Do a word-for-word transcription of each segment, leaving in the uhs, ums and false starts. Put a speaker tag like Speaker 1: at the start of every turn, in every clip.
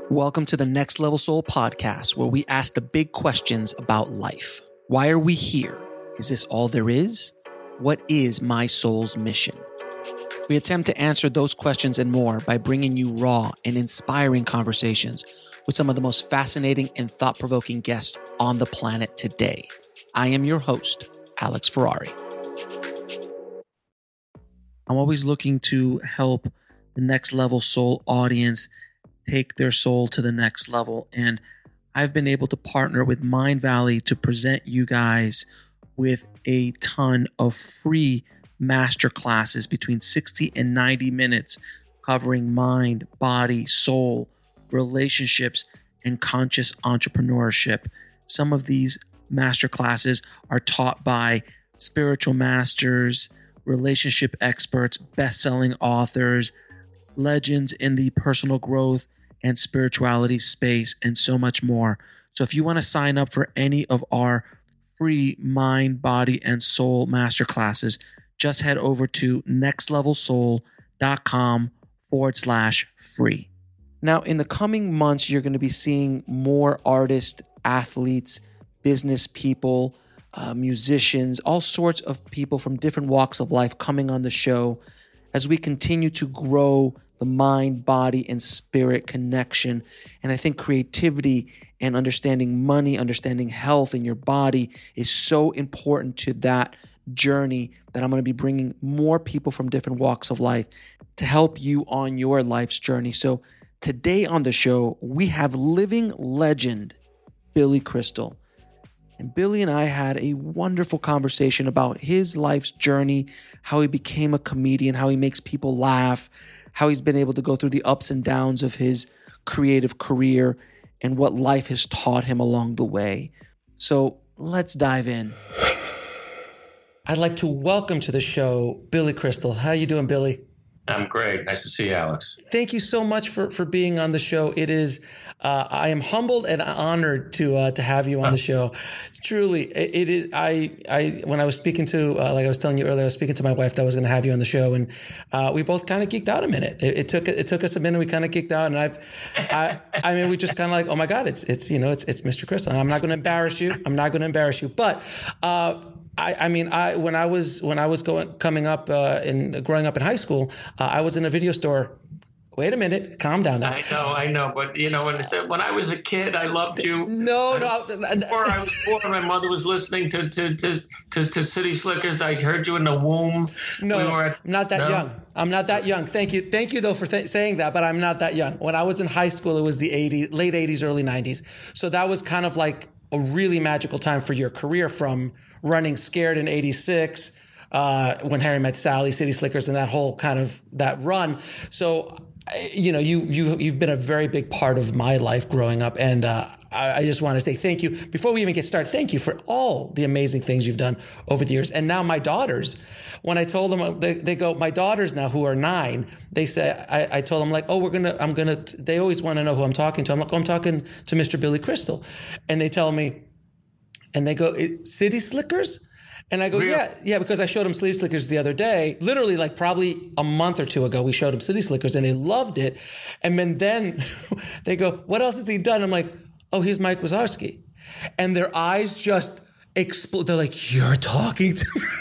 Speaker 1: Welcome to the Next Level Soul podcast, where we ask the big questions about life. Why are we here? Is this all there is? What is my soul's mission? We attempt to answer those questions and more by bringing you raw and inspiring conversations with some of the most fascinating and thought-provoking guests on the planet today. I am your host, Alex Ferrari. I'm always looking to help the Next Level Soul audience take their soul to the next level. And I've been able to partner with Mindvalley to present you guys with a ton of free masterclasses between sixty and ninety minutes covering mind, body, soul, relationships, and conscious entrepreneurship. Some of these masterclasses are taught by spiritual masters, relationship experts, best-selling authors, legends in the personal growth and spirituality space, and so much more. So if you want to sign up for any of our free mind, body, and soul masterclasses, just head over to nextlevelsoul.com forward slash free. Now, in the coming months, you're going to be seeing more artists, athletes, business people, uh, musicians, all sorts of people from different walks of life coming on the show as we continue to grow the mind, body, and spirit connection. And I think creativity and understanding money, understanding health in your body is so important to that journey that I'm going to be bringing more people from different walks of life to help you on your life's journey. So today on the show, we have living legend, Billy Crystal. And Billy and I had a wonderful conversation about his life's journey, how he became a comedian, how he makes people laugh, how he's been able to go through the ups and downs of his creative career, and what life has taught him along the way. So let's dive in. I'd like to welcome to the show Billy Crystal. How you doing, Billy?
Speaker 2: I'm great. Nice to see you, Alex.
Speaker 1: Thank you so much for, for being on the show. It is, uh, I am humbled and honored to uh, to have you on the show. Truly, it, it is. I I when I was speaking to, uh, like I was telling you earlier, I was speaking to my wife that I was going to have you on the show, and uh, we both kind of geeked out a minute. It, it took it took us a minute. We kind of geeked out, and I've, I I mean, we just kind of like, oh my God, it's it's you know, it's it's Mister Crystal. And I'm not going to embarrass you. I'm not going to embarrass you, but. Uh, I, I mean, I when I was when I was going coming up uh, and growing up in high school, uh, I was in a video store. Wait a minute, calm down now.
Speaker 2: I know, I know, but you know, when, when I was a kid, I loved you.
Speaker 1: No, no.
Speaker 2: Before I was born, my mother was listening to to to to, to City Slickers. I heard you in the womb.
Speaker 1: No, we were at, I'm not that no? young. I'm not that young. Thank you, thank you though for th- saying that. But I'm not that young. When I was in high school, it was the eighties, late eighties, early nineties. So that was kind of like a really magical time for your career, from running Scared in eighty-six, uh, when Harry Met Sally, City Slickers, and that whole kind of that run. So, you know, you you you've been a very big part of my life growing up, and uh, I, I just want to say thank you before we even get started. Thank you for all the amazing things you've done over the years. And now my daughters, when I told them, they, they go, my daughters now who are nine, they say, I, I told them like, oh, we're gonna, I'm gonna. They always want to know who I'm talking to. I'm like, oh, I'm talking to Mister Billy Crystal, and they tell me. And they go, City Slickers? And I go, Real? yeah, yeah, because I showed them City Slickers the other day. Literally, like probably a month or two ago, we showed them City Slickers, and they loved it. And then, then they go, what else has he done? I'm like, oh, he's Mike Wazowski. And their eyes just explode. They're like, you're talking to me.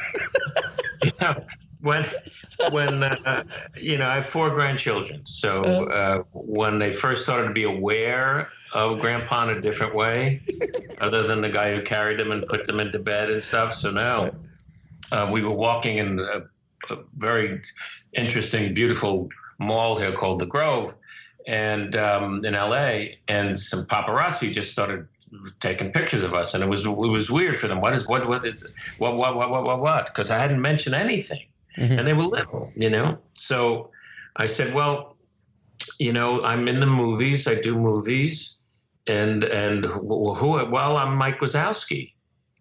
Speaker 2: You know, when, when uh, you know, I have four grandchildren. So uh, when they first started to be aware of Grandpa in a different way, other than the guy who carried them and put them into bed and stuff. So now uh, we were walking in a, a very interesting, beautiful mall here called The Grove, and um, in L A, and some paparazzi just started taking pictures of us, and it was it was weird for them. What is what what is what what what what what what? Because I hadn't mentioned anything, mm-hmm. and they were little, you know. So I said, well, you know, I'm in the movies. I do movies. And and who? Well, I'm Mike Wazowski,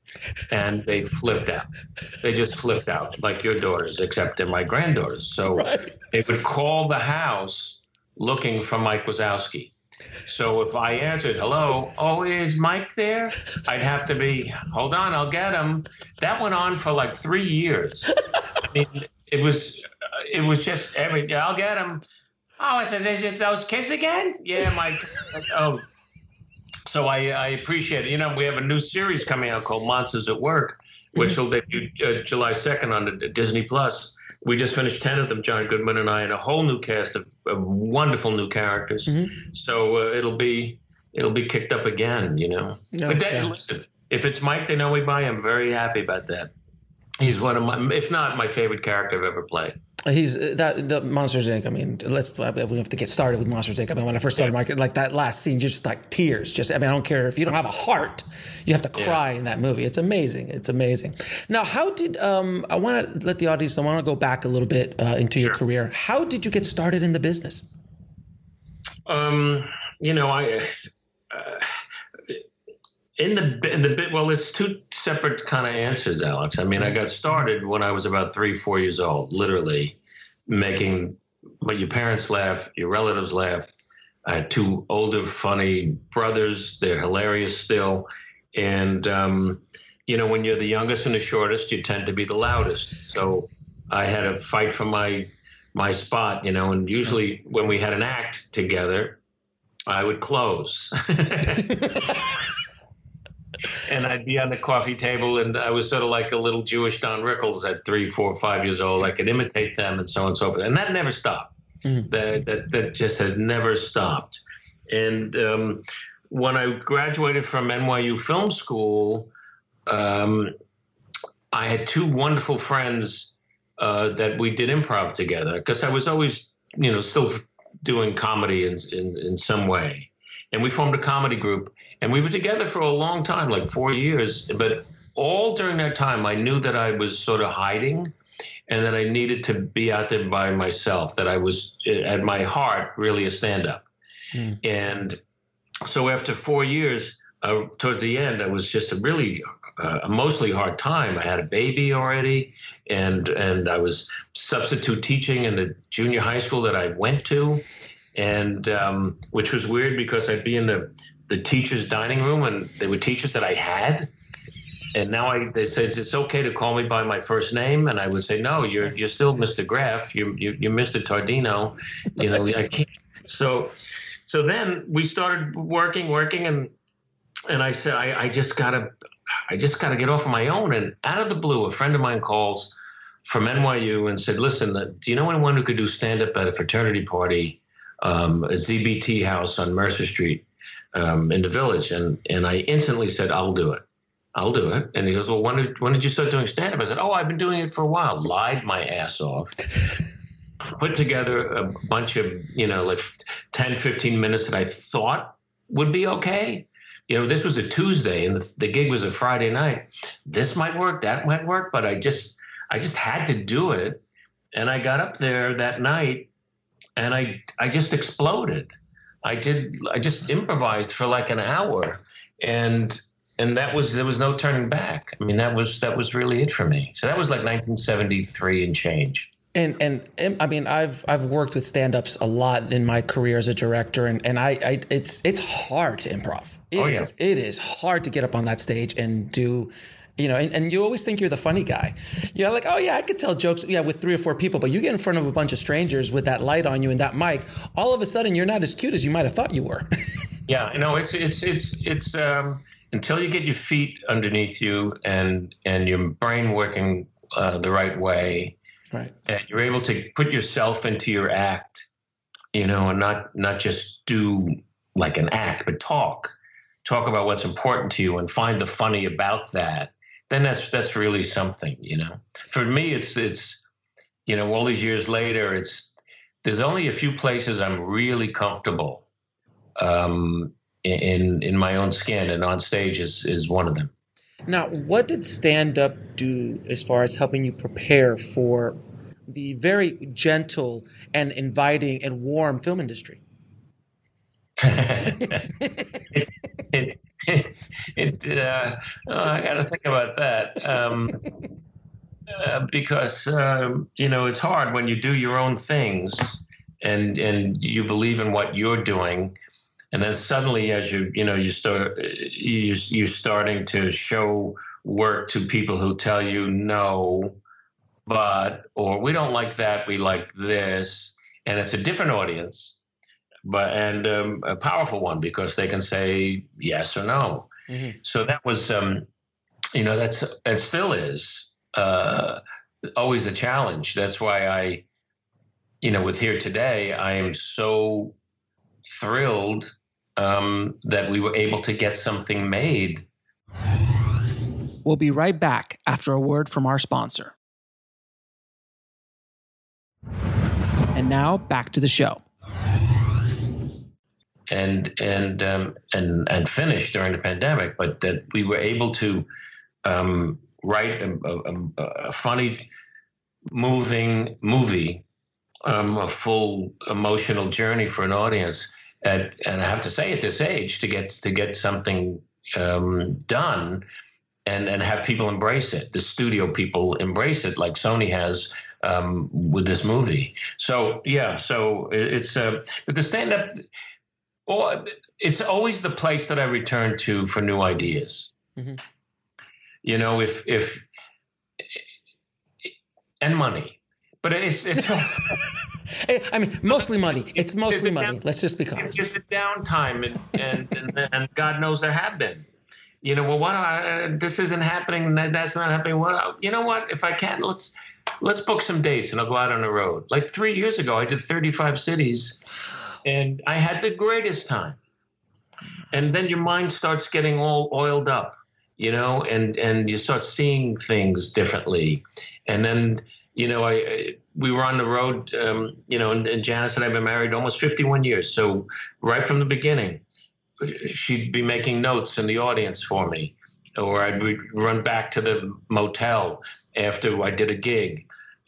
Speaker 2: and they flipped out. They just flipped out, like your daughters, except they're my granddaughters. So right. They would call the house looking for Mike Wazowski. So if I answered, "Hello, oh, is Mike there?" I'd have to be, "Hold on, I'll get him." That went on for like three years. I mean, it was it was just every. I'll get him. Oh, I said, is it those kids again? Yeah, my. Oh, so I, I appreciate it. You know, we have a new series coming out called Monsters at Work, which will debut uh, July second on the Disney Plus. We just finished ten of them, John Goodman and I, and a whole new cast of, of wonderful new characters. Mm-hmm. So uh, it'll be it'll be kicked up again, you know. Okay. But that, listen, if it's Mike They Know Me By, I'm very happy about that. He's one of my, if not my favorite character I've ever played.
Speaker 1: He's that the Monsters Incorporated. I mean, let's we have to get started with Monsters Incorporated. I mean, when I first started, yeah. my, like that last scene, just like tears. Just I mean, I don't care if you don't have a heart, you have to cry yeah. in that movie. It's amazing. It's amazing. Now, how did um? I want to let the audience. I want to go back a little bit uh, into sure. your career. How did you get started in the business?
Speaker 2: Um, you know, I. Uh, In the in the bit, well, it's two separate kind of answers, Alex. I mean, I got started when I was about three, four years old, literally making but your parents laugh, your relatives laugh. I had two older, funny brothers. They're hilarious still. And, um, you know, when you're the youngest and the shortest, you tend to be the loudest. So I had to fight for my my spot, you know, and usually when we had an act together, I would close. And I'd be on the coffee table, and I was sort of like a little Jewish Don Rickles at three, four, five years old. I could imitate them and so on and so forth. And that never stopped. Mm-hmm. That, that that just has never stopped. And um, when I graduated from N Y U Film School, um, I had two wonderful friends uh, that we did improv together, because I was always, you know, still doing comedy in, in, in some way. And we formed a comedy group, and we were together for a long time, like four years. But all during that time, I knew that I was sort of hiding, and that I needed to be out there by myself, that I was at my heart really a stand-up. Mm. And so after four years, uh, towards the end, it was just a really uh, emotionally hard time. I had a baby already, and and I was substitute teaching in the junior high school that I went to. And um, which was weird, because I'd be in the, the teacher's dining room, and they were teachers that I had. And now I, they said, it's okay to call me by my first name. And I would say, no, you're you're still Mister Graff. You're, you're, you're Mister Tardino. You know, I can't. So so then we started working, working. And and I said, I, I just got to I just got to get off on my own. And out of the blue, a friend of mine calls from N Y U and said, listen, do you know anyone who could do stand-up at a fraternity party? Um, a Z B T house on Mercer Street um, in the Village. And and I instantly said, I'll do it. I'll do it. And he goes, well, when did, when did you start doing stand-up? I said, oh, I've been doing it for a while. Lied my ass off. Put together a bunch of, you know, like ten, fifteen minutes that I thought would be okay. You know, this was a Tuesday, and the, the gig was a Friday night. This might work, that might work, but I just, I just had to do it. And I got up there that night, and I I just exploded. I did I just improvised for like an hour, and and that was there was no turning back. I mean, that was that was really it for me. So that was like nineteen seventy-three and change.
Speaker 1: And and, and I mean, I've I've worked with stand-ups a lot in my career as a director, and and I, I it's it's hard to improv. It oh, yeah. is it is hard to get up on that stage and do. You know, and, and you always think you're the funny guy. You're like, oh, yeah, I could tell jokes, yeah, with three or four people. But you get in front of a bunch of strangers with that light on you and that mic, all of a sudden you're not as cute as you might have thought you were.
Speaker 2: Yeah, no, it's it's it's it's um, until you get your feet underneath you and and your brain working uh, the right way,
Speaker 1: right,
Speaker 2: and you're able to put yourself into your act, you know, and not not just do like an act, but talk, talk about what's important to you and find the funny about that. Then that's that's really something, you know. For me, it's it's you know, all these years later, it's there's only a few places I'm really comfortable um, in in my own skin, and on stage is is one of them.
Speaker 1: Now, what did stand up do as far as helping you prepare for the very gentle and inviting and warm film industry?
Speaker 2: it, it, it, it uh, oh, I got to think about that um, uh, because um, you know, it's hard when you do your own things and and you believe in what you're doing, and then suddenly, as you you know, you start you you're starting to show work to people who tell you no, but or we don't like that, we like this. and it's a different audience, but and um, a powerful one because they can say yes or no. Mm-hmm. So that was, um, you know, that's it still is uh, always a challenge. That's why I, you know, with Here Today, I am so thrilled um, that we were able to get something made.
Speaker 1: We'll be right back after a word from our sponsor. And now back to the show.
Speaker 2: And and um, and and finished during the pandemic, but that we were able to um, write a, a, a funny, moving movie, um, a full emotional journey for an audience. At, and I have to say, at this age, to get to get something um, done, and and have people embrace it, the studio people embrace it, like Sony has um, with this movie. So yeah, so it's uh, but the stand up. Well, it's always the place that I return to for new ideas. Mm-hmm. You know, if if and money, but it's it's.
Speaker 1: I mean, mostly money. It's mostly money. Down, Let's just be honest.
Speaker 2: It's just a downtime, and and, and and God knows there have been. You know, well, what? Uh, this isn't happening. That, that's not happening. What? You know what? If I can, let's let's book some dates, and I'll go out on the road. Like three years ago, I did thirty-five cities. And I had the greatest time. And then your mind starts getting all oiled up, you know, and, and you start seeing things differently. And then, you know, I, I we were on the road, um, you know, and, and Janice and I have been married almost fifty-one years. So right from the beginning, she'd be making notes in the audience for me, or I'd run back to the motel after I did a gig,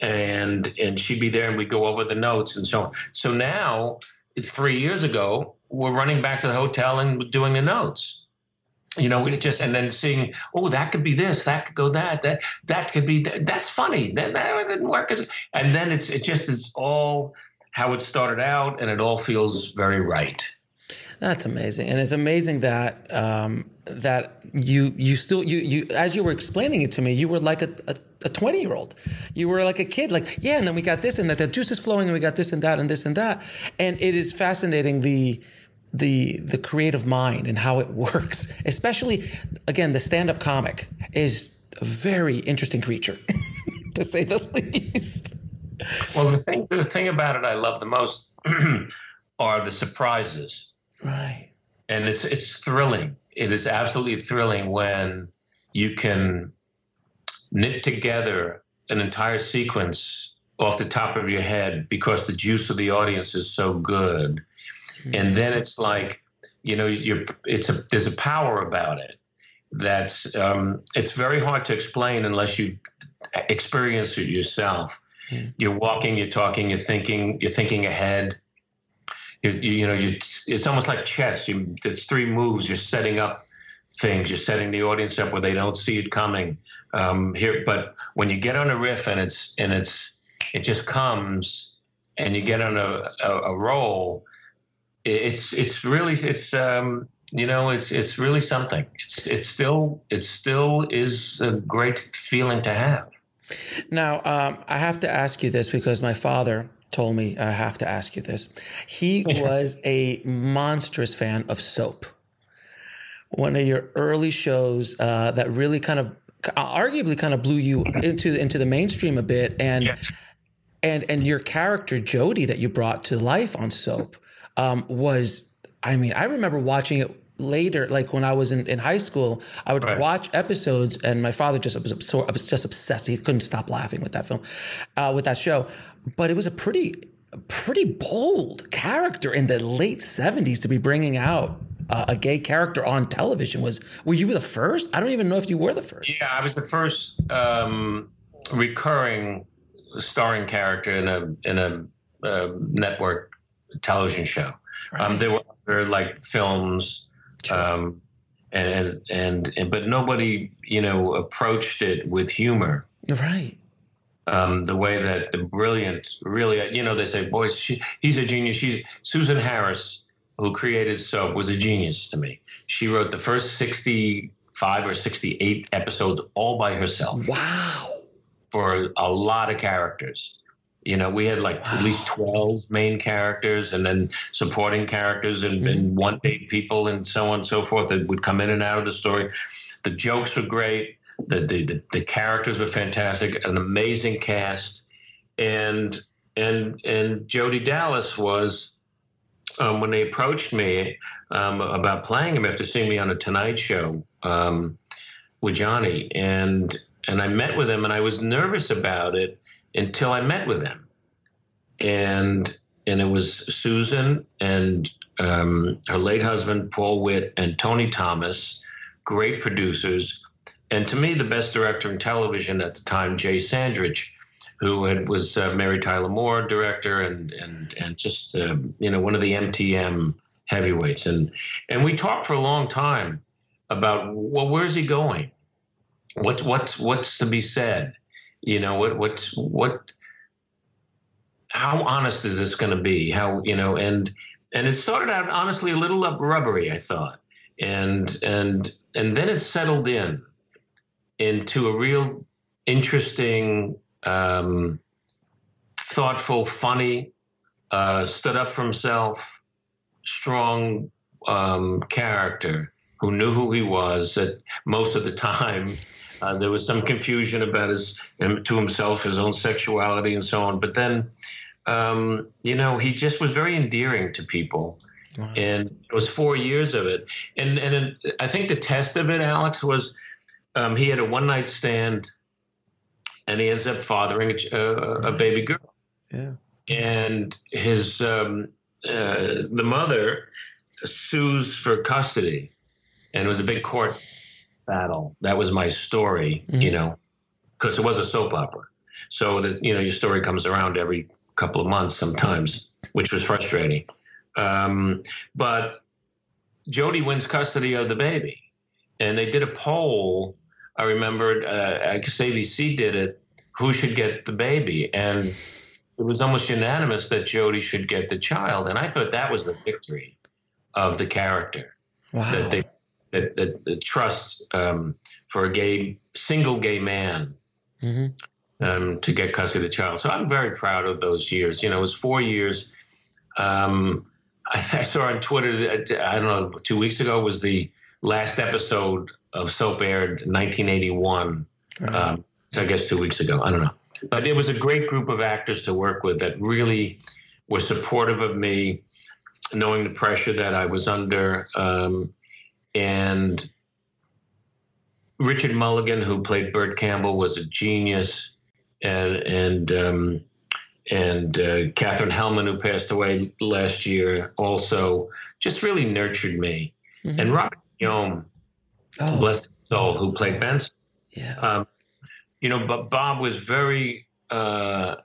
Speaker 2: and and she'd be there and we'd go over the notes and so on. So now, three years ago, we're running back to the hotel and doing the notes. You know, we just, and then seeing, oh, that could be this, that could go that, that, that could be, that, that's funny. That, that didn't work. And then it's, it just, it's all how it started out, and it all feels very right.
Speaker 1: That's amazing. And it's amazing that, um, that you, you still, you, you, as you were explaining it to me, you were like a, a, a twenty year old. You were like a kid, like, yeah. And then we got this and that, the juice is flowing, and we got this and that and this and that. And it is fascinating, the, the, the creative mind and how it works, especially again, the stand-up comic is a very interesting creature to say the least.
Speaker 2: Well, the thing, the thing about it I love the most are the surprises.
Speaker 1: Right.
Speaker 2: And it's it's thrilling. It is absolutely thrilling when you can knit together an entire sequence off the top of your head because the juice of the audience is so good. Mm-hmm. And then it's like, you know, you're it's a there's a power about it that's um, it's very hard to explain unless you experience it yourself. Mm-hmm. You're walking, you're talking, you're thinking, you're thinking ahead. You, you know, you, it's almost like chess. You, there's three moves. You're setting up things. You're setting the audience up where they don't see it coming. Um, here, but when you get on a riff and it's and it's it just comes, and you get on a, a, a roll, it's it's really it's um, you know it's it's really something. It's it's still it still is a great feeling to have.
Speaker 1: Now, um, I have to ask you this because my father told me I have to ask you this. He yeah. was a monstrous fan of Soap. One of your early shows uh, that really kind of, arguably, kind of blew you into into the mainstream a bit, and yes. and and your character Jody that you brought to life on Soap um, was. I mean, I remember watching it later, like when I was in, in high school. I would right. watch episodes, and my father just was absor- was just obsessed. He couldn't stop laughing with that film, uh, with that show. But it was a pretty, pretty bold character in the late seventies to be bringing out uh, a gay character on television. Was were you the first? I don't even know if you were the first.
Speaker 2: Yeah, I was the first um, recurring starring character in a in a uh, network television show. Right. Um, there were other like films, sure. um, and, and and but nobody you know approached it with humor.
Speaker 1: Right.
Speaker 2: Um, the way that the brilliant, really, you know, they say, boys, she, he's a genius. She's Susan Harris, who created Soap, was a genius to me. She wrote the first sixty-five or sixty-eight episodes all by herself.
Speaker 1: Wow.
Speaker 2: For a lot of characters. You know, we had like wow. at least twelve main characters and then supporting characters and, mm-hmm. and one-page people and so on and so forth that would come in and out of the story. The jokes were great. The, the, the, the characters were fantastic, an amazing cast. And, and, and Jody Dallas was, um, when they approached me um, about playing him after seeing me on a Tonight Show um, with Johnny, and, and I met with him and I was nervous about it until I met with him. And, and it was Susan and um, her late husband, Paul Witt, and Tony Thomas, great producers. And to me, the best director in television at the time, Jay Sandrich, who had, was uh, Mary Tyler Moore director and and and just uh, you know, one of the M T M heavyweights. And and we talked for a long time about, well, where's he going? What what's what's to be said? You know, what what's what? How honest is this going to be? How, you know? And and it started out honestly a little rubbery, I thought, and and and then it settled in into a real interesting, um, thoughtful, funny, uh, stood up for himself, strong um, character who knew who he was. At most of the time, uh, there was some confusion about his to himself, his own sexuality, and so on. But then, um, you know, he just was very endearing to people. Wow. And it was four years of it. And and I think the test of it, Alex, was um, he had a one night stand, and he ends up fathering a, a, a baby girl.
Speaker 1: Yeah.
Speaker 2: And his um, uh, the mother sues for custody, and it was a big court battle. That was my story, mm-hmm. you know, because it was a soap opera. So the you know your story comes around every couple of months sometimes, which was frustrating. Um, but Jody wins custody of the baby, and they did a poll. I remembered, uh, I guess A B C did it, who should get the baby. And it was almost unanimous that Jody should get the child. And I thought that was the victory of the character.
Speaker 1: Wow.
Speaker 2: That they, that, that the trust um, for a gay, single gay man mm-hmm. um, to get custody of the child. So I'm very proud of those years. You know, it was four years. Um, I, I saw on Twitter, I don't know, two weeks ago was the last episode of soap aired in nineteen eighty-one. Right. Um, so I guess two weeks ago. I don't know. But it was a great group of actors to work with that really were supportive of me, knowing the pressure that I was under. Um, and Richard Mulligan, who played Burt Campbell, was a genius. And and um, and uh, Catherine Hellman, who passed away last year, also just really nurtured me. Mm-hmm. And Robert Guillaume, oh. bless his soul, who played Benson.
Speaker 1: Yeah.
Speaker 2: Um, you know, but Bob was very, uh,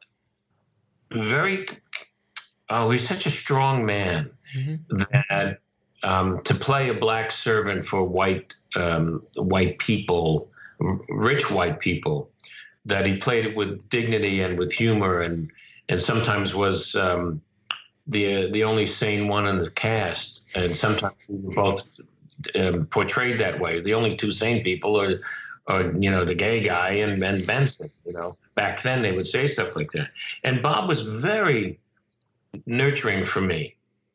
Speaker 2: very, oh, he's such a strong man mm-hmm. that um, to play a black servant for white, um, white people, r- rich white people, that he played it with dignity and with humor, and and sometimes was um, the the only sane one in the cast, and sometimes we were both um, portrayed that way. The only two sane people are, are you know, the gay guy and, and Benson. You know, back then they would say stuff like that. And Bob was very nurturing for me,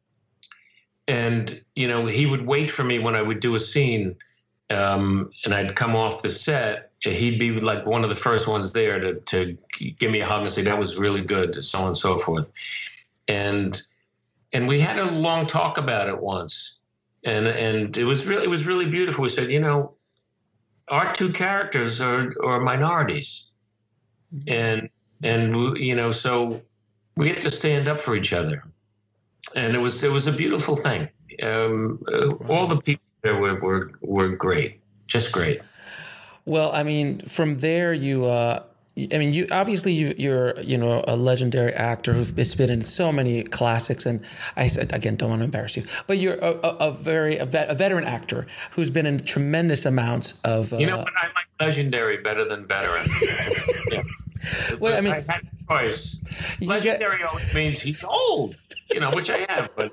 Speaker 2: and you know, he would wait for me when I would do a scene, um, and I'd come off the set. He'd be like one of the first ones there to, to give me a hug and say, that was really good, so on and so forth. And and we had a long talk about it once. And and it was really it was really beautiful. We said, you know, our two characters are, are minorities. And and you know, so we have to stand up for each other. And it was it was a beautiful thing. Um, all the people there were, were were great, just great.
Speaker 1: Well, I mean, from there, you, uh, I mean, you obviously you, you're, you know, a legendary actor who's been in so many classics, and I said again, don't want to embarrass you, but you're a, a, a very a, vet, a veteran actor who's been in tremendous amounts of. Uh,
Speaker 2: you know what? I like legendary better than veteran. Yeah.
Speaker 1: Well, I mean,
Speaker 2: I had a choice. Legendary get, always means he's old, you know, which I am, but you know.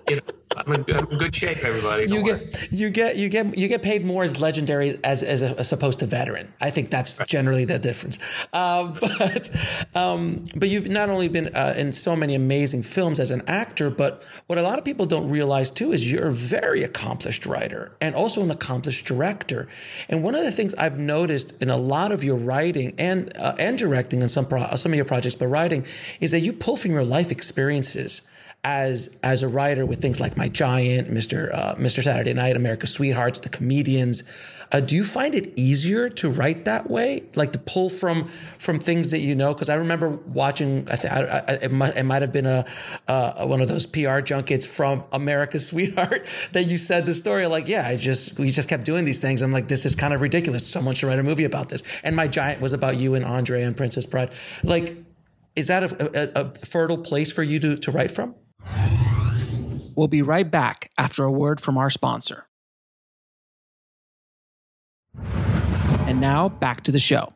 Speaker 2: I'm in, I'm in good shape, everybody.
Speaker 3: You
Speaker 2: Don't
Speaker 3: get,
Speaker 2: worry.
Speaker 3: you get, you get, you get paid more as legendary as as, a, as opposed to veteran. I think that's generally the difference. Uh, but, um, but you've not only been uh, in so many amazing films as an actor, but what a lot of people don't realize too is you're a very accomplished writer and also an accomplished director. And one of the things I've noticed in a lot of your writing and uh, and directing in some pro- some of your projects, but writing, is that you pull from your life experiences as as a writer with things like My Giant, Mister Uh, Mister Saturday Night, America's Sweethearts, The Comedians. Uh, do you find it easier to write that way, like to pull from from things that you know? Because I remember watching. I think it might, it might have been a uh, one of those P R junkets from America's Sweetheart that you said the story. Like, yeah, I just we just kept doing these things. I'm like, this is kind of ridiculous. Someone should write a movie about this. And My Giant was about you and Andre and Princess Bride. Like, is that a, a, a fertile place for you to to write from?
Speaker 1: We'll be right back after a word from our sponsor. And now back to the show.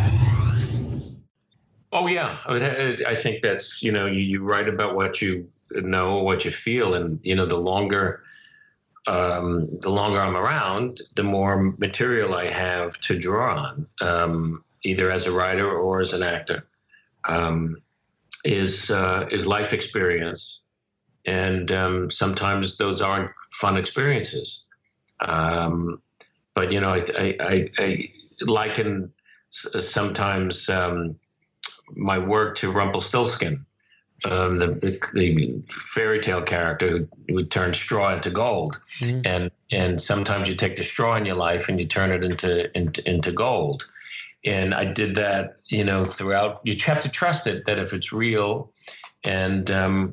Speaker 2: Oh yeah, I, I think that's, you know, you, you write about what you know, what you feel, and you know, the longer, um, the longer I'm around, the more material I have to draw on, um, either as a writer or as an actor. Um, is uh, is life experience, and um, sometimes those aren't fun experiences. Um, but you know, I I, I, I liken sometimes um, my work to Rumpelstiltskin, um, the, the the fairy tale character who would turn straw into gold, mm. and and sometimes you take the straw in your life and you turn it into into, into gold. And I did that, you know, throughout. You have to trust it, that if it's real, and um,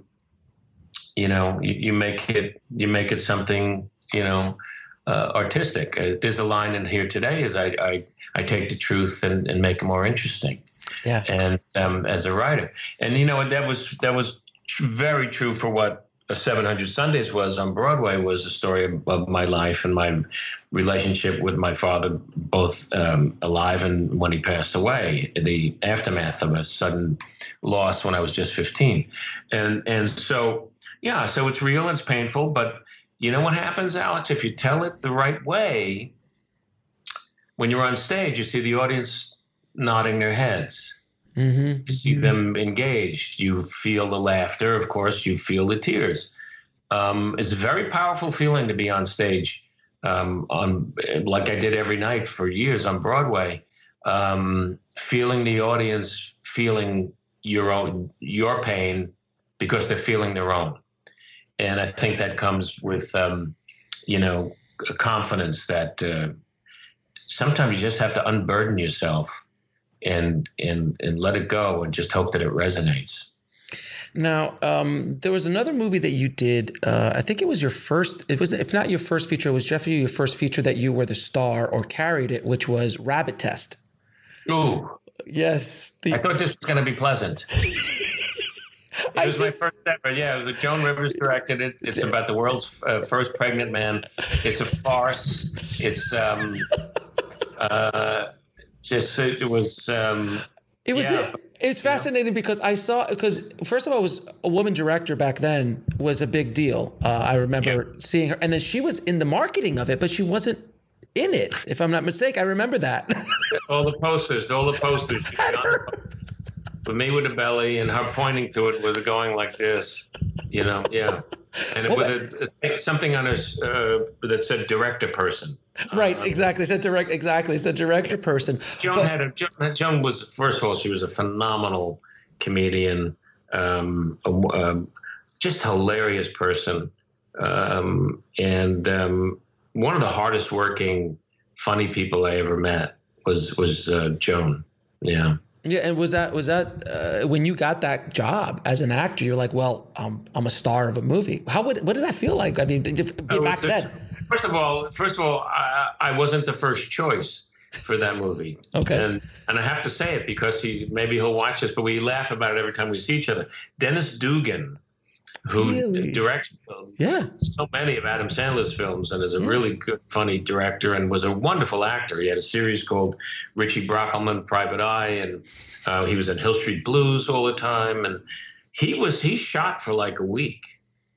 Speaker 2: you know, you, you make it, you make it something, you know, uh, artistic. Uh, there's a line in here today: "Is I I, I take the truth and, and make it more interesting."
Speaker 3: Yeah.
Speaker 2: And um, as a writer, and you know, that was that was tr- very true for what a seven hundred Sundays was on Broadway. Was a story of, of my life and my relationship with my father, both um, alive and when he passed away, the aftermath of a sudden loss when I was just fifteen. And and so, yeah, so it's real, it's painful, but you know what happens, Alex? If you tell it the right way, when you're on stage, you see the audience nodding their heads.
Speaker 3: Mm-hmm.
Speaker 2: You see them engaged. You feel the laughter. Of course, you feel the tears. Um, it's a very powerful feeling to be on stage, um, on like I did every night for years on Broadway, um, feeling the audience, feeling your own your pain because they're feeling their own. And I think that comes with, um, you know, a confidence that uh, sometimes you just have to unburden yourself and and and let it go and just hope that it resonates.
Speaker 3: Now, um, there was another movie that you did. Uh, I think it was your first. It was, if not your first feature, it was definitely your first feature that you were the star or carried it, which was Rabbit Test.
Speaker 2: Ooh,
Speaker 3: yes. The-
Speaker 2: I thought this was going to be pleasant. It was just, my first ever. Yeah, Joan Rivers directed it. It's about the world's uh, first pregnant man. It's a farce. It's um, uh, just it was. Um,
Speaker 3: it was.
Speaker 2: Yeah.
Speaker 3: It. It's fascinating because I saw, because first of all, it was a woman director back then was a big deal. Uh, I remember yeah. seeing her, and then she was in the marketing of it, but she wasn't in it, if I'm not mistaken. I remember that.
Speaker 2: all the posters, all the posters. She'd be on the, with me with the belly and her pointing to it with it going like this, you know, yeah. And well, with a, a, something on her uh, that said director person.
Speaker 3: Right,
Speaker 2: uh,
Speaker 3: exactly. It said direct, exactly. It said director yeah. person.
Speaker 2: Joan but, had a, Joan, Joan was, first of all, she was a phenomenal comedian, um, a, a, just hilarious person. Um, and um, one of the hardest working, funny people I ever met was, was uh, Joan. Yeah.
Speaker 3: Yeah, and was that was that uh, when you got that job as an actor? You're like, well, I'm I'm a star of a movie. How would what did that feel like? I mean, back then.
Speaker 2: First of all, first of all, I, I wasn't the first choice for that movie.
Speaker 3: Okay.
Speaker 2: And and I have to say it because he maybe he'll watch this, but we laugh about it every time we see each other. Dennis Dugan, who
Speaker 3: really?
Speaker 2: directs
Speaker 3: yeah.
Speaker 2: so many of Adam Sandler's films and is a yeah. really good, funny director and was a wonderful actor. He had a series called Richie Brockelman, Private Eye, and uh, he was in Hill Street Blues all the time. And he was he shot for like a week.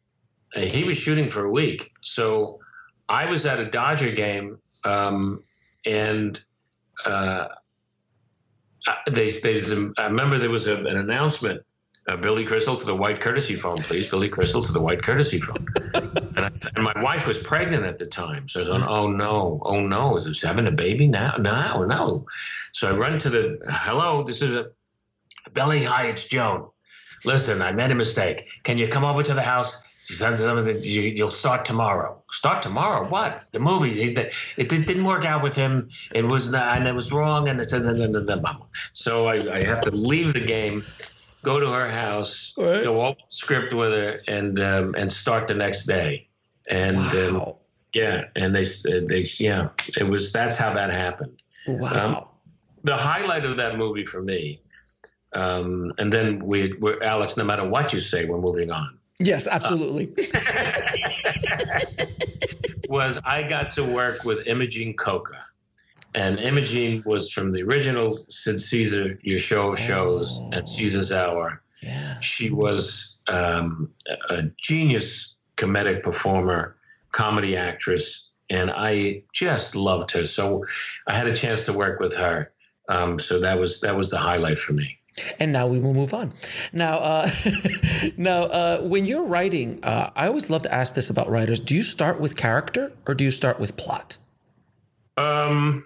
Speaker 2: he was shooting for a week. So I was at a Dodger game, um, and uh, they, they, I remember there was a, an announcement, uh, Billy Crystal to the white courtesy phone, please. Billy Crystal to the white courtesy phone. And, I, and my wife was pregnant at the time. So I was going, oh, no, oh, no. Is this having a baby now? No, no. So I run to the, hello, this is a, Billy, hi, it's Joan. Listen, I made a mistake. Can you come over to the house? She says, you'll start tomorrow. Start tomorrow? What? The movie. It didn't work out with him. It was not, and it was wrong. And it said, so I, I have to leave the game, go to her house, right. go over the script with her, and um, and start the next day. And wow. um, yeah, and they they yeah, it was that's how that happened.
Speaker 3: Wow.
Speaker 2: Um, the highlight of that movie for me, um, and then we, we're Alex. No matter what you say, we're moving on.
Speaker 3: Yes, absolutely.
Speaker 2: Uh, was I got to work with Imogene Coca. And Imogene was from the original Sid Caesar, Your Show of Shows, oh. and Caesar's Hour.
Speaker 3: Yeah.
Speaker 2: She was um, a genius comedic performer, comedy actress, and I just loved her. So I had a chance to work with her. Um, so that was that was the highlight for me.
Speaker 3: And now we will move on. Now, uh, now, uh, when you're writing, uh, I always love to ask this about writers. Do you start with character or do you start with plot?
Speaker 2: Um.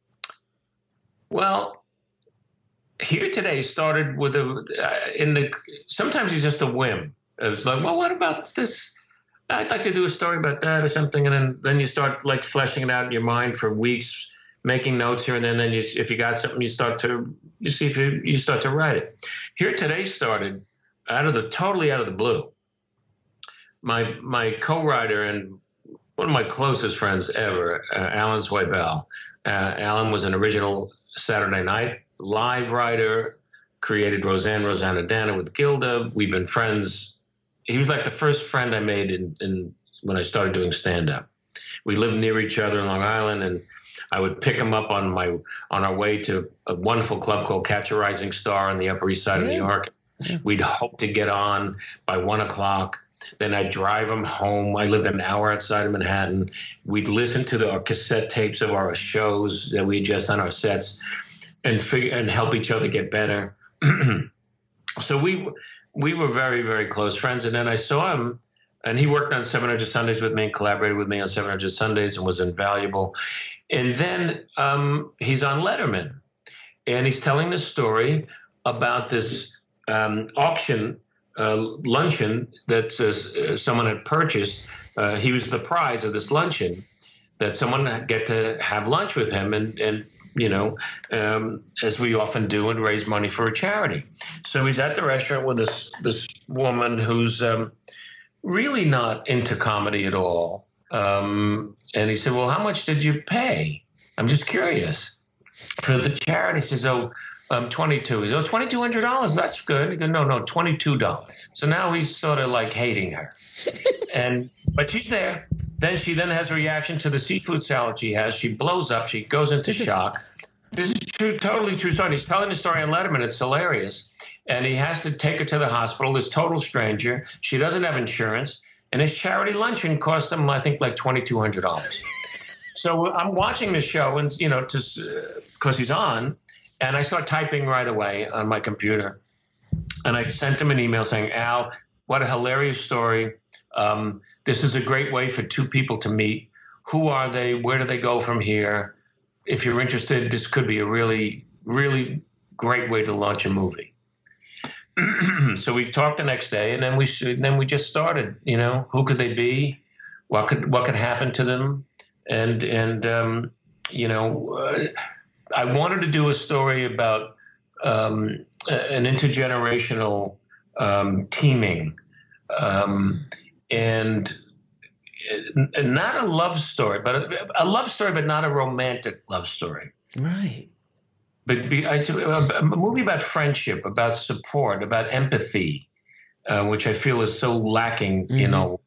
Speaker 2: Well, Here Today started with a uh, in the. Sometimes it's just a whim. It's like, well, what about this? I'd like to do a story about that or something, and then then you start like fleshing it out in your mind for weeks, making notes here and then. Then you, if you got something, you start to you see if you you start to write it. Here Today started out of the totally out of the blue. My my co-writer and one of my closest friends ever, uh, Alan Zweibel. Uh, Alan was an original Saturday Night Live writer, created Roseanne, Roseannadanna with Gilda. We've been friends. He was like the first friend I made in, in when I started doing stand-up. We lived near each other in Long Island, and I would pick him up on my on our way to a wonderful club called Catch a Rising Star on the Upper East Side yeah. of New York. Yeah. We'd hope to get on by one o'clock. Then I'd drive him home. I lived an hour outside of Manhattan. We'd listen to the, our cassette tapes of our shows that we had just done, our sets, and figure and help each other get better. So we we were very, very close friends. And then I saw him, and he worked on seven hundred Sundays with me and collaborated with me on seven hundred Sundays and was invaluable. And then um, he's on Letterman, and he's telling the story about this um, auction uh, luncheon that uh, someone had purchased. Uh, he was the prize of this luncheon that someone had get to have lunch with him and, and you know, um, as we often do, and raise money for a charity. So he's at the restaurant with this this woman who's um, really not into comedy at all. Um, and he said, well, how much did you pay? I'm just curious. For the charity, he says, oh, um, twenty-two. He says, oh, twenty-two hundred dollars, that's good. He goes, no, no, twenty-two dollars. So now he's sort of like hating her. and But she's there. Then she then has a reaction to the seafood salad she has. She blows up. She goes into shock. This is true, totally true story. He's telling the story on Letterman. It's hilarious. And he has to take her to the hospital, this total stranger. She doesn't have insurance. And his charity luncheon cost him, I think, like twenty-two hundred dollars. So I'm watching the show, and you know, because uh, he's on, and I start typing right away on my computer. And I sent him an email saying, Al, what a hilarious story. Um, this is a great way for two people to meet. Who are they? Where do they go from here? If you're interested, this could be a really, really great way to launch a movie. So we talked the next day, and then we then we just started. You know, who could they be? What could what could happen to them? And and um, you know, uh, I wanted to do a story about um, an intergenerational um, teaming. Um, And, and not a love story, but a, a love story, but not a romantic love story.
Speaker 3: Right.
Speaker 2: But be, I, a movie about friendship, about support, about empathy, uh, which I feel is so lacking, mm-hmm. you know.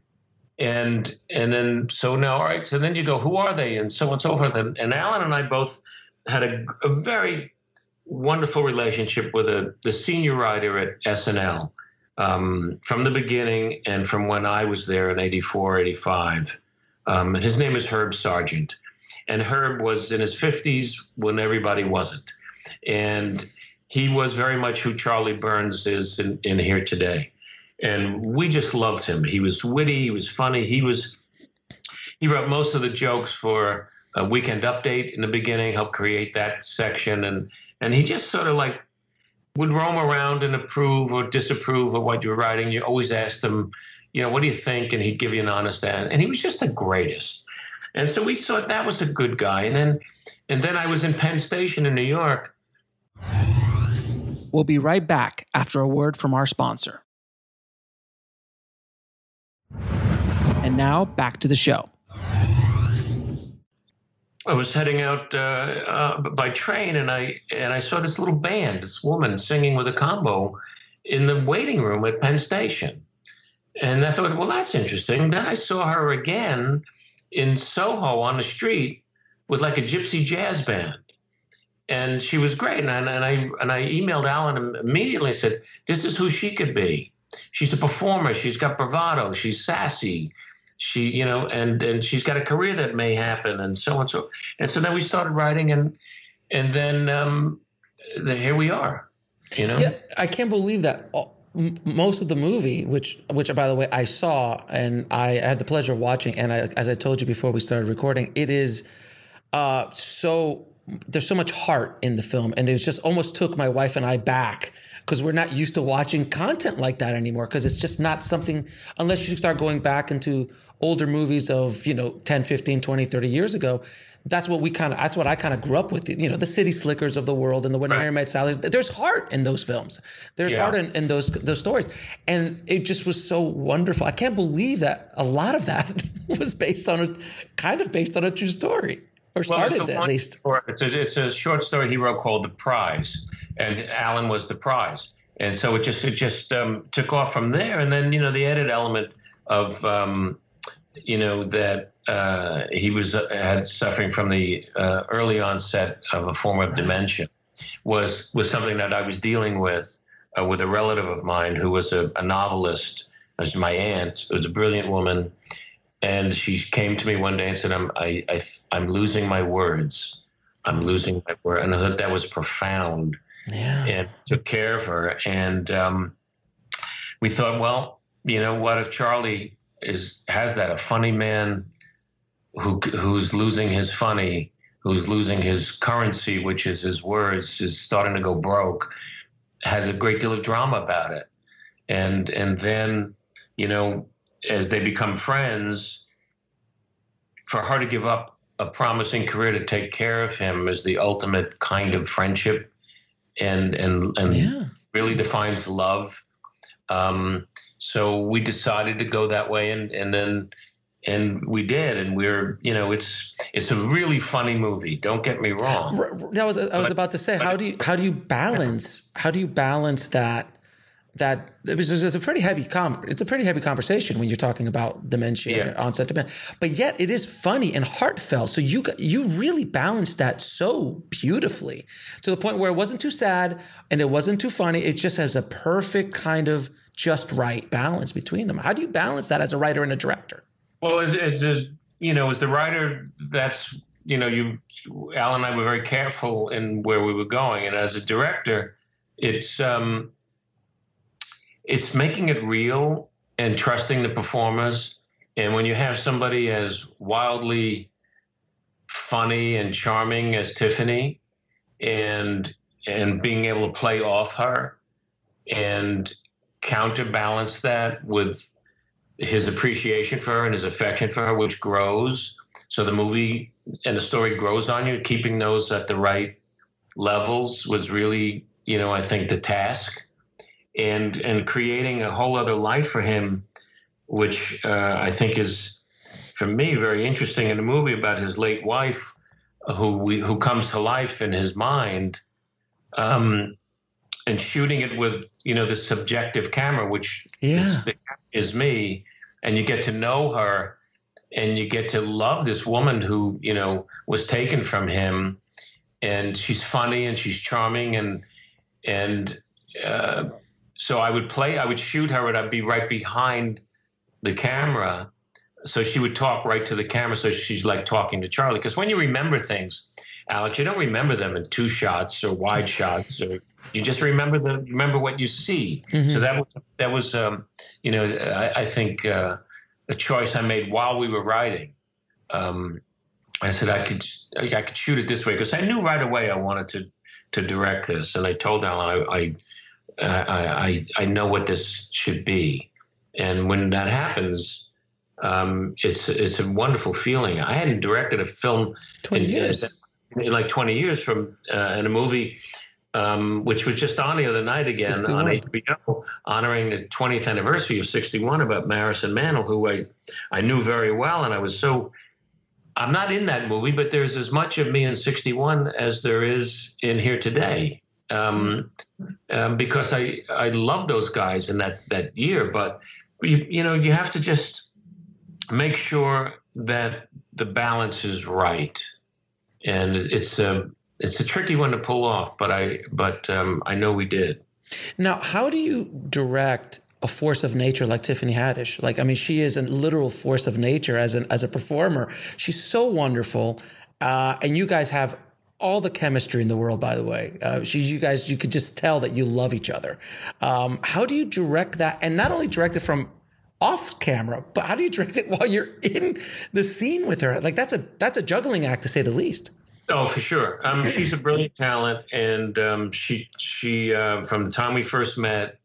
Speaker 2: And and then so now, all right. So then you go, who are they, and so on and so forth. And, and Alan and I both had a, a very wonderful relationship with a the senior writer at S N L. um, from the beginning and from when I was there in eighty-four, eighty-five. Um, his name is Herb Sargent. And Herb was in his fifties when everybody wasn't. And he was very much who Charlie Burns is in, in Here Today. And we just loved him. He was witty. He was funny. He was, he wrote most of the jokes for a Weekend Update in the beginning, helped create that section. And, and he just sort of like would roam around and approve or disapprove of what you were writing. You always asked him, you know, what do you think? And he'd give you an honest answer. And he was just the greatest. And so we thought that was a good guy. And then, and then I was in Penn Station in New York.
Speaker 1: We'll be right back after a word from our sponsor. And now back to the show.
Speaker 2: I was heading out uh, uh, by train, and I and I saw this little band, this woman singing with a combo in the waiting room at Penn Station. And I thought, well, that's interesting. Then I saw her again in Soho on the street with like a gypsy jazz band. And she was great. And I, and I, and I emailed Alan immediately and said, this is who she could be. She's a performer. She's got bravado. She's sassy. She, you know, and, and she's got a career that may happen and so and so. And so then we started writing, and, and then um, the, here we are, you know?
Speaker 3: Yeah, I can't believe that. Most of the movie, which, which by the way, I saw and I had the pleasure of watching, and I, as I told you before we started recording, it is uh, so, there's so much heart in the film, and it just almost took my wife and I back, because we're not used to watching content like that anymore, because it's just not something, unless you start going back into older movies of, you know, ten, fifteen, twenty, thirty years ago. That's what we kind of, that's what I kind of grew up with, you know, the City Slickers of the world and the When Harry Met Sally. There's heart in those films. There's yeah. heart in, in those those stories. And it just was so wonderful. I can't believe that a lot of that was based on a, kind of based on a true story, or started well, at least.
Speaker 2: It's a, it's a short story he wrote called The Prize, and Alan was the prize. And so it just, it just um, took off from there. And then, you know, the added element of, um, you know, that, Uh, he was uh, had suffering from the uh, early onset of a form of dementia, was was something that I was dealing with uh, with a relative of mine who was a, a novelist. It was my aunt. It was a brilliant woman, and she came to me one day and said, "I'm I, I I'm losing my words. I'm losing my word." And I thought that was profound.
Speaker 3: Yeah.
Speaker 2: And took care of her, and um, we thought, well, you know, what if Charlie is has that, a funny man who who's losing his funny, who's losing his currency, which is his words, is starting to go broke, has a great deal of drama about it. And and then, you know, as they become friends, for her to give up a promising career to take care of him is the ultimate kind of friendship, and and and
Speaker 3: yeah.
Speaker 2: really defines love. Um, so we decided to go that way, and and then and we did, and we're, you know, it's it's a really funny movie. Don't get me wrong.
Speaker 3: That was I was about to say, how do you how do you balance how do you balance that that it was it's a pretty heavy com it's a pretty heavy conversation when you're talking about dementia,
Speaker 2: yeah.
Speaker 3: onset dementia, but yet it is funny and heartfelt. So you you really balanced that so beautifully, to the point where it wasn't too sad and it wasn't too funny. It just has a perfect kind of just right balance between them. How do you balance that as a writer and a director?
Speaker 2: Well, it's, it's, it's you know, as the writer, that's, you know, you Al and I were very careful in where we were going, and as a director, it's um. It's making it real and trusting the performers. And when you have somebody as wildly funny and charming as Tiffany, and and being able to play off her and counterbalance that with his appreciation for her and his affection for her, which grows. So the movie and the story grows on you. Keeping those at the right levels was really, you know, I think the task. And and creating a whole other life for him, which uh, I think is, for me, very interesting in the movie, about his late wife, who we, who comes to life in his mind, um, and shooting it with, you know, the subjective camera, which
Speaker 3: yeah.
Speaker 2: is, is me, and you get to know her, and you get to love this woman who, you know, was taken from him, and she's funny and she's charming, and and. Uh, so I would play, I would shoot her, and I'd be right behind the camera. So she would talk right to the camera. So she's like talking to Charlie. Because when you remember things, Alex, you don't remember them in two shots or wide shots, or you just remember the remember what you see. Mm-hmm. So that was that was um, you know I, I think uh, a choice I made while we were writing. Um, I said I could I could shoot it this way because I knew right away I wanted to to direct this, and I told Alan I I I, I know what this should be, and when that happens, um, it's it's a wonderful feeling. I hadn't directed a film
Speaker 3: twenty years.
Speaker 2: In, in like twenty years from uh, in a movie, um, which was just on the other night again sixty-one on H B O, honoring the twentieth anniversary of sixty-one about Maris and Mantle, who I, I knew very well. And I was so, I'm not in that movie, but there's as much of me in sixty-one as there is in Here Today. Um, um, because I, I love those guys in that, that year, but you, you know, you have to just make sure that the balance is right. And it's a it's a tricky one to pull off, but I but um, I know we did.
Speaker 3: Now, how do you direct a force of nature like Tiffany Haddish? Like, I mean, she is a literal force of nature as an as a performer. She's so wonderful, uh, and you guys have all the chemistry in the world. By the way, uh, she, you guys, you could just tell that you love each other. Um, how do you direct that, and not only direct it from off camera, but how do you direct it while you're in the scene with her? Like that's a that's a juggling act, to say the least.
Speaker 2: Oh, for sure. Um, she's a brilliant talent, and um, she she uh, from the time we first met,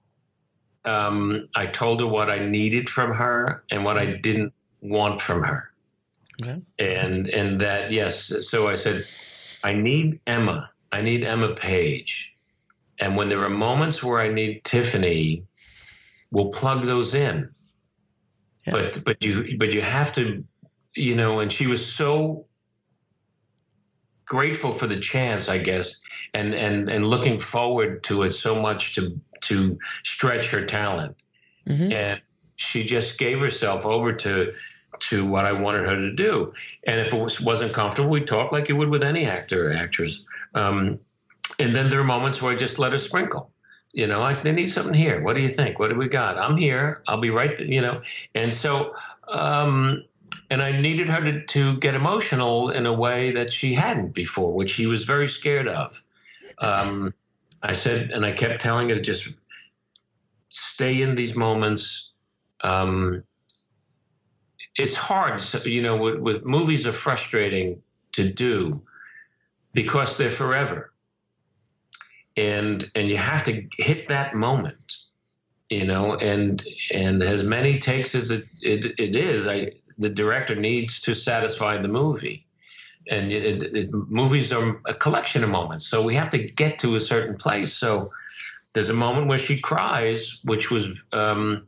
Speaker 2: um, I told her what I needed from her and what I didn't want from her, okay. and and that yes. So I said, I need Emma. I need Emma Page, and when there are moments where I need Tiffany, we'll plug those in. Yeah. But but you but you have to, you know, and she was so grateful for the chance, I guess, and and and looking forward to it so much to to stretch her talent. Mm-hmm. And she just gave herself over to to what I wanted her to do. And if it was, wasn't comfortable, we'd talk like you would with any actor or actress. Um, and then there are moments where I just let her sprinkle. You know, I, they need something here. What do you think? What do we got? I'm here. I'll be right there, you know. And so, um, and I needed her to, to get emotional in a way that she hadn't before, which she was very scared of. Um, I said, and I kept telling her to just stay in these moments. Um, it's hard, you know, with, with movies are frustrating to do because they're forever. And and you have to hit that moment, you know, and and as many takes as it it, it is, I the director needs to satisfy the movie, and it, it, it, movies are a collection of moments, so we have to get to a certain place. So there's a moment where she cries, which was um,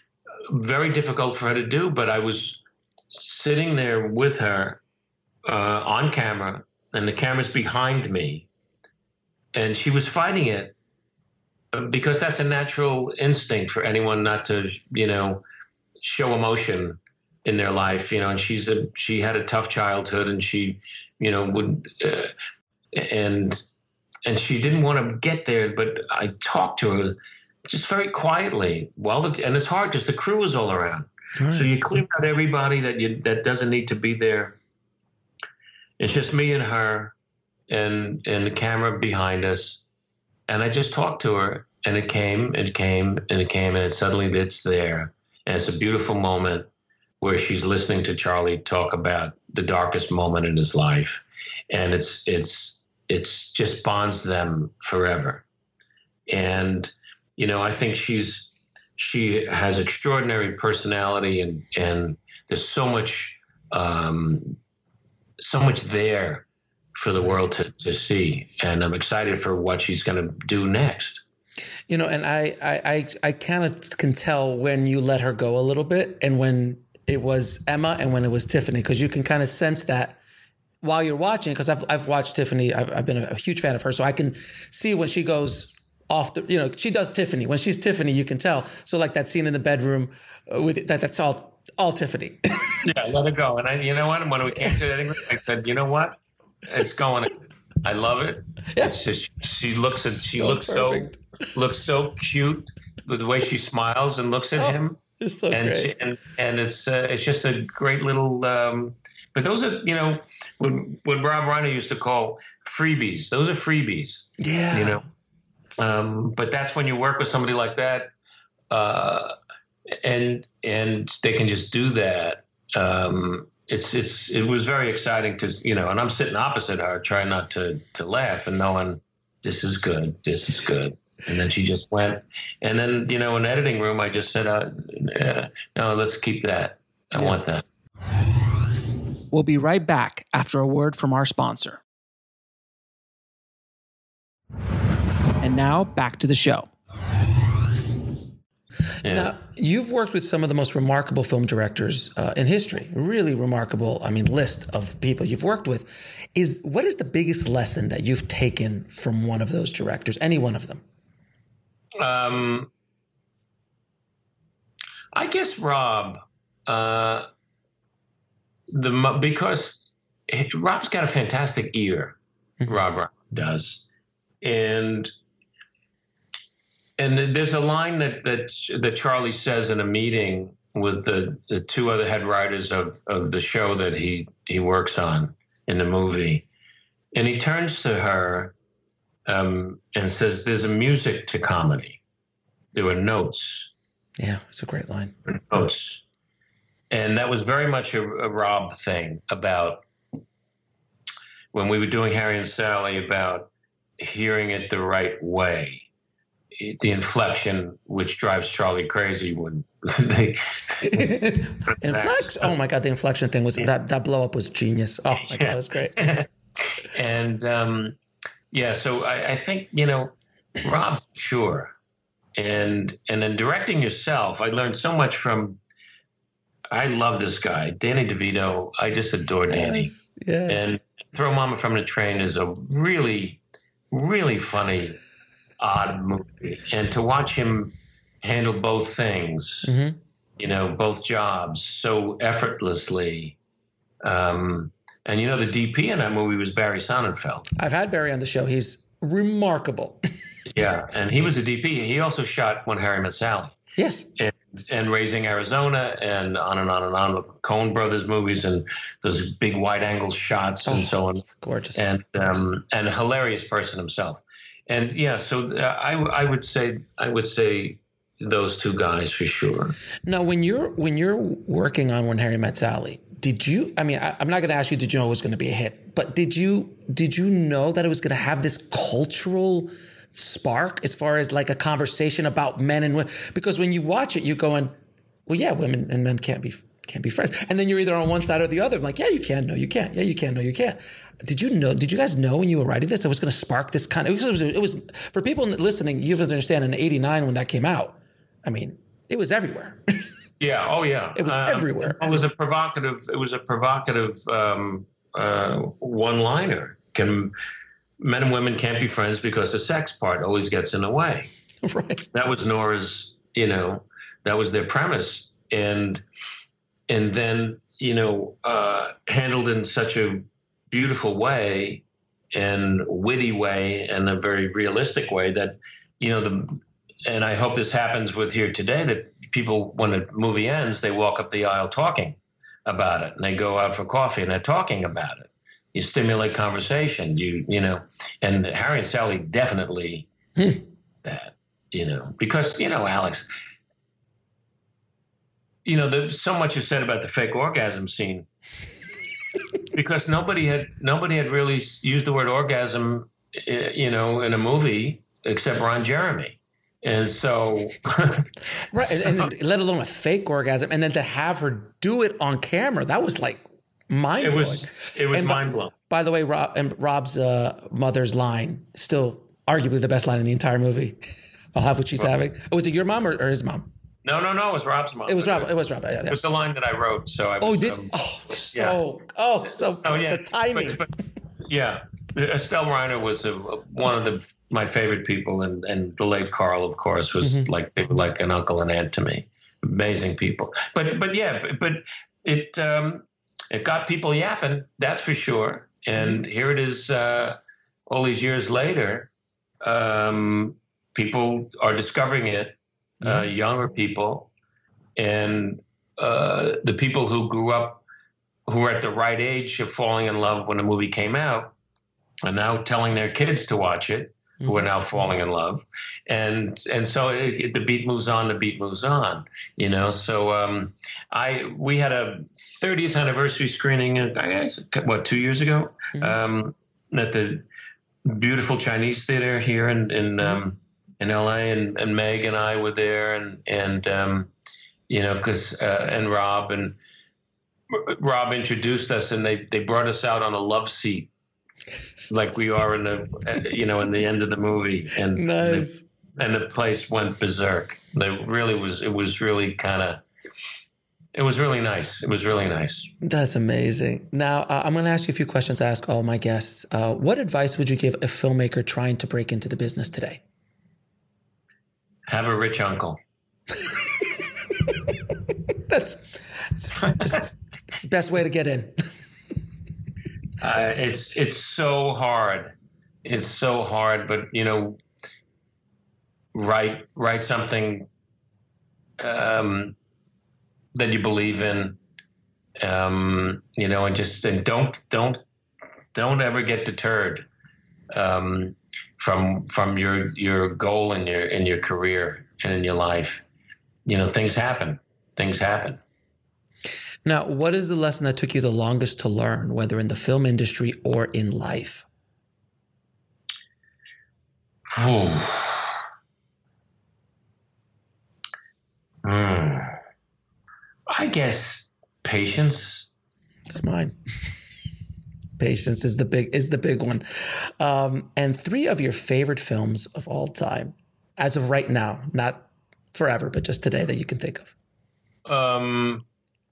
Speaker 2: very difficult for her to do, but I was sitting there with her uh, on camera, and the camera's behind me. And she was fighting it because that's a natural instinct for anyone not to, you know, show emotion in their life, you know. And she's a she had a tough childhood, and she, you know, would uh, and and she didn't want to get there. But I talked to her just very quietly. Well, the, and it's hard because the crew is all around, right. So you clear out everybody that you that doesn't need to be there. It's just me and her. And and the camera behind us, and I just talked to her, and it came, it came, and it came, and it suddenly it's there, and it's a beautiful moment where she's listening to Charlie talk about the darkest moment in his life, and it's it's it's just bonds them forever, and you know I think she's she has extraordinary personality, and and there's so much um, so much there for the world to, to see. And I'm excited for what she's going to do next.
Speaker 3: You know, and I, I, I, I kind of can tell when you let her go a little bit and when it was Emma and when it was Tiffany, because you can kind of sense that while you're watching, because I've, I've watched Tiffany. I've, I've been a huge fan of her. So I can see when she goes off the, you know, she does Tiffany. When she's Tiffany, you can tell. So like that scene in the bedroom with that, that's all, all Tiffany.
Speaker 2: Yeah, let her go. And I, you know what? When we came to that, I said, you know what? It's going. I love it. Yeah. It's just she looks at she so looks perfect. so looks so cute with the way she smiles and looks at
Speaker 3: Oh,
Speaker 2: him.
Speaker 3: It's so
Speaker 2: and
Speaker 3: great.
Speaker 2: she, and and it's uh, it's just a great little. Um, but those are, you know, what, what Rob Reiner used to call freebies. Those are freebies.
Speaker 3: Yeah.
Speaker 2: You know. Um, but that's when you work with somebody like that, uh, and and they can just do that. Um, it's it's it was very exciting to, you know. And I'm sitting opposite her, trying not to to laugh and knowing this is good, this is good. And then she just went. And then, you know, in the editing room, I just said, uh, uh, no, let's keep that. I
Speaker 3: Yeah.
Speaker 2: want that.
Speaker 1: We'll be right back after a word from our sponsor. And now back to the show.
Speaker 2: Yeah.
Speaker 3: Now, you've worked with some of the most remarkable film directors uh, in history. Really remarkable, I mean, list of people you've worked with. Is what is the biggest lesson that you've taken from one of those directors, any one of them?
Speaker 2: Um, I guess Rob, uh, the because he- Rob's got a fantastic ear.
Speaker 3: Mhm.
Speaker 2: Rob Reiner does, and and there's a line that that that Charlie says in a meeting with the, the two other head writers of of the show that he he works on in the movie, and he turns to her um, and says, "There's a music to comedy. There were notes,
Speaker 3: Yeah, it's a great line.
Speaker 2: notes," and that was very much a, a Rob thing about when we were doing Harry and Sally, about hearing it the right way, the inflection, which drives Charlie crazy when they
Speaker 3: Inflection. Oh my God, the inflection thing was that that blow up was genius. Oh my God,
Speaker 2: Yeah.
Speaker 3: it was great.
Speaker 2: and um, yeah, so I, I think, you know, Rob, sure. And and then directing yourself, I learned so much from. I love this guy, Danny DeVito. I just adore Danny.
Speaker 3: Yes, yes.
Speaker 2: And Throw Mama from the Train is a really, really funny, odd movie. And to watch him handle both things,
Speaker 3: Mhm.
Speaker 2: you know, both jobs so effortlessly. Um, and, you know, the D P in that movie was Barry Sonnenfeld.
Speaker 3: I've had Barry on the show. He's remarkable.
Speaker 2: Yeah. And he was a D P. He also shot When Harry Met Sally.
Speaker 3: Yes.
Speaker 2: And, and Raising Arizona, and on and on and on, the Coen Brothers movies, and those big wide angle shots and
Speaker 3: Oh,
Speaker 2: so on.
Speaker 3: Gorgeous.
Speaker 2: And um, and a hilarious person himself. And yeah, so uh, I I would say I would say those two guys for sure.
Speaker 3: Now, when you're when you're working on When Harry Met Sally, did you? I mean, I, I'm not going to ask you, did you know it was going to be a hit? But did you did you know that it was going to have this cultural spark as far as like a conversation about men and women? Because when you watch it, you're going, well, yeah, women and men can't be can't be friends. And then you're either on one side or the other. I'm like, yeah, you can. No, you can't. Yeah, you can. No, you can't. Did you know? Did you guys know when you were writing this, it was going to spark this kind of? It was, it was for people listening. You have to understand. In eighty-nine, when that came out, I mean, it was everywhere.
Speaker 2: Yeah. Oh yeah.
Speaker 3: It was
Speaker 2: Um,
Speaker 3: everywhere.
Speaker 2: It was a provocative. It was a provocative um, uh, one-liner. Can men and women can't be friends because the sex part always gets in the way.
Speaker 3: Right.
Speaker 2: That was Nora's. You know, that was their premise, and and then you know uh, handled in such a beautiful way and witty way and a very realistic way that you know the. And I hope this happens with Here Today, that people, when the movie ends, they walk up the aisle talking about it, and they go out for coffee and they're talking about it. You stimulate conversation, you you know, and Harry and Sally definitely that, you know, because, you know, Alex, you know, there's so much is said about the fake orgasm scene because nobody had nobody had really used the word orgasm, you know, in a movie except Ron Jeremy. And so,
Speaker 3: Right, and, and let alone a fake orgasm, and then to have her do it on camera, that was like mind
Speaker 2: it
Speaker 3: blowing.
Speaker 2: was it was
Speaker 3: And
Speaker 2: mind
Speaker 3: by,
Speaker 2: blowing.
Speaker 3: by the way, Rob and Rob's uh, mother's line, still arguably the best line in the entire movie. I'll have what she's having. Oh, was it your mom or, or his mom?
Speaker 2: No, no, no. It was Rob's mom.
Speaker 3: It was Rob. It was Rob. Yeah, yeah.
Speaker 2: It was the line that I wrote. So I was,
Speaker 3: Oh, did
Speaker 2: um,
Speaker 3: oh so oh so
Speaker 2: oh yeah,
Speaker 3: the timing.
Speaker 2: But, but, yeah, Estelle Reiner was a, one of the my favorite people, and and the late Carl, of course, was
Speaker 3: Mm-hmm.
Speaker 2: like they were like an uncle and aunt to me. Amazing people. But but yeah, but it um, it got people yapping. That's for sure. And
Speaker 3: Mm-hmm.
Speaker 2: here it is, uh, all these years later. Um, people are discovering it, uh, younger people, and uh, the people who grew up, who were at the right age of falling in love when the movie came out, are now telling their kids to watch it, who are now falling in love, and and so it, the beat moves on. The beat moves on. You know. So um, I we had a thirtieth anniversary screening. I guess what two years ago mm-hmm. um, at the beautiful Chinese theater here in in um, in L A. And, and Meg and I were there, and and um, you know, because uh, and Rob and Rob introduced us, and they they brought us out on a love seat, like we are in the, you know, in the end of the movie, and
Speaker 3: nice.
Speaker 2: the, and the place went berserk. They really was. It was really kind of. It was really nice. It was really nice.
Speaker 3: That's amazing. Now uh, I'm going to ask you a few questions. I ask all my guests. Uh, what advice would you give a filmmaker trying to break into the business today?
Speaker 2: Have a rich uncle.
Speaker 3: that's, that's, that's the best way to get in.
Speaker 2: Uh, it's it's so hard. It's so hard, but you know, write write something um, that you believe in. Um, you know, and just and don't don't don't ever get deterred um, from from your your goal in your in your career and in your life. You know, things happen. Things happen.
Speaker 3: Now, what is the lesson that took you the longest to learn, whether in the film industry or in life?
Speaker 2: Hmm. I guess patience.
Speaker 3: It's mine. Patience is the big is the big one. Um, and three of your favorite films of all time, as of right now, not forever, but just today that you can think of.
Speaker 2: Um.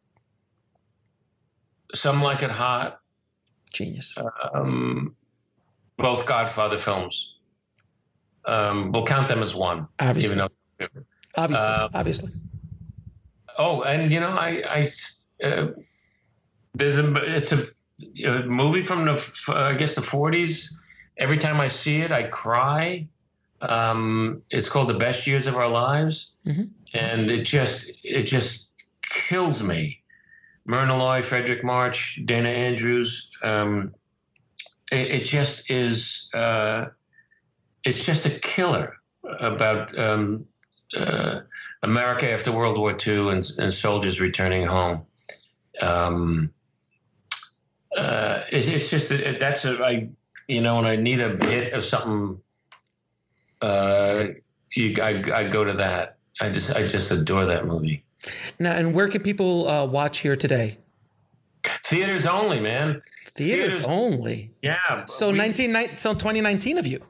Speaker 2: Some Like It Hot.
Speaker 3: Genius.
Speaker 2: Um, both Godfather films. Um, we'll count them as one.
Speaker 3: Obviously.
Speaker 2: Even though,
Speaker 3: obviously.
Speaker 2: Uh,
Speaker 3: obviously.
Speaker 2: Oh, and you know, I, I uh, there's a it's a, a movie from the uh, I guess the forties. Every time I see it, I cry. Um, it's called The Best Years of Our Lives, mm-hmm. and it just it just kills me. Myrna Loy, Frederick March, Dana Andrews. Um, it, it just is. Uh, it's just a killer about um, uh, America after World War Two and, and soldiers returning home. Um, uh, it, it's just it, that's a I you know when I need a hit of something, uh, you, I I go to that. I just I just adore that movie.
Speaker 3: Now, and where can people uh, watch here today?
Speaker 2: Theaters only, man.
Speaker 3: Theaters, Theaters only.
Speaker 2: Yeah.
Speaker 3: So we, nineteen, so twenty nineteen of you.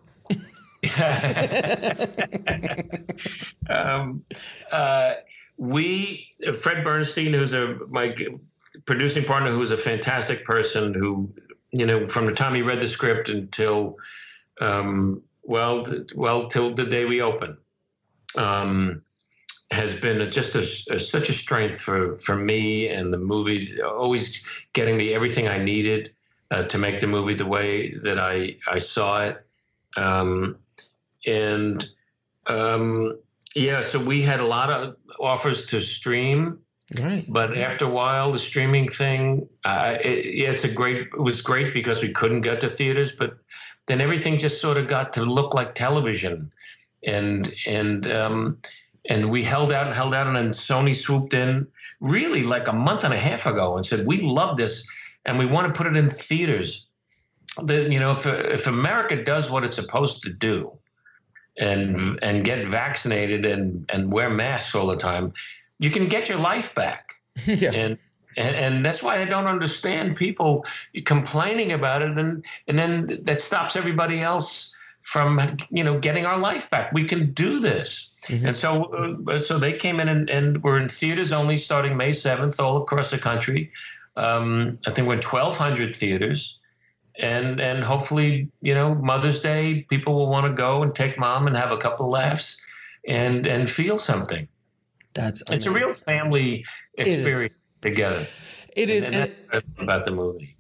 Speaker 2: um, uh, we Fred Bernstein, who's a my producing partner, who's a fantastic person, who you know from the time he read the script until um, well, well till the day we open. Um, has been just a, a, such a strength for, for me and the movie, always getting me everything I needed uh, to make the movie the way that I, I saw it. Um, and um, yeah, so we had a lot of offers to stream,
Speaker 3: right.
Speaker 2: But after a while, the streaming thing, uh, it, yeah, it's a great, it was great because we couldn't get to theaters, but then everything just sort of got to look like television. And, and, um, And we held out and held out, and then Sony swooped in really like a month and a half ago and said, we love this, and we want to put it in theaters. The, you know, if if America does what it's supposed to do and and get vaccinated and, and wear masks all the time, you can get your life back.
Speaker 3: Yeah.
Speaker 2: And, and and that's why I don't understand people complaining about it, and and then that stops everybody else from, you know, getting our life back. We can do this. Mm-hmm. And so uh, so they came in and, and we're in theaters only starting May seventh all across the country. Um, I think we're in twelve hundred theaters. And and hopefully, you know, Mother's Day, people will want to go and take mom and have a couple of laughs and, and feel something.
Speaker 3: That's amazing.
Speaker 2: It's a real family experience together.
Speaker 3: It is.
Speaker 2: And,
Speaker 3: and
Speaker 2: and that's about the movie.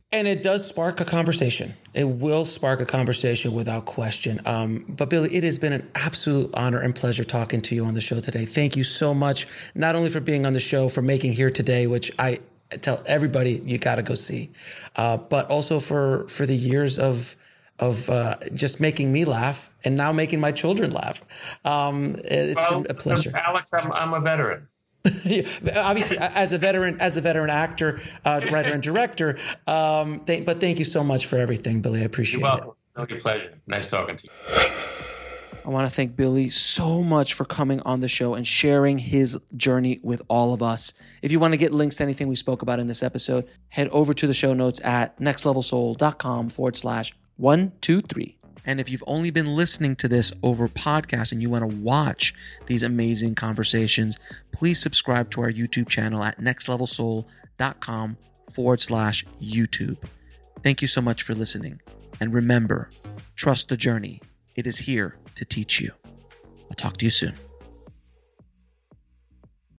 Speaker 3: And it does spark a conversation. It will spark a conversation without question. Um, but Billy, it has been an absolute honor and pleasure talking to you on the show today. Thank you so much, not only for being on the show, for making Here Today, which I tell everybody you got to go see, uh, but also for for the years of of uh, just making me laugh and now making my children laugh. Um, it's
Speaker 2: well,
Speaker 3: been a pleasure.
Speaker 2: Alex, I'm, I'm a veteran.
Speaker 3: Obviously, as a veteran, as a veteran actor, uh, writer, and director. Um, th- but thank you so much for everything, Billy. I appreciate
Speaker 2: You're welcome.
Speaker 3: it.
Speaker 2: No, your pleasure. Nice talking to you.
Speaker 1: I want to thank Billy so much for coming on the show and sharing his journey with all of us. If you want to get links to anything we spoke about in this episode, head over to the show notes at nextlevelsoul.com forward slash one, two, three. And if you've only been listening to this over podcast and you want to watch these amazing conversations, please subscribe to our YouTube channel at nextlevelsoul.com forward slash YouTube. Thank you so much for listening. And remember, trust the journey. It is here to teach you. I'll talk to you soon.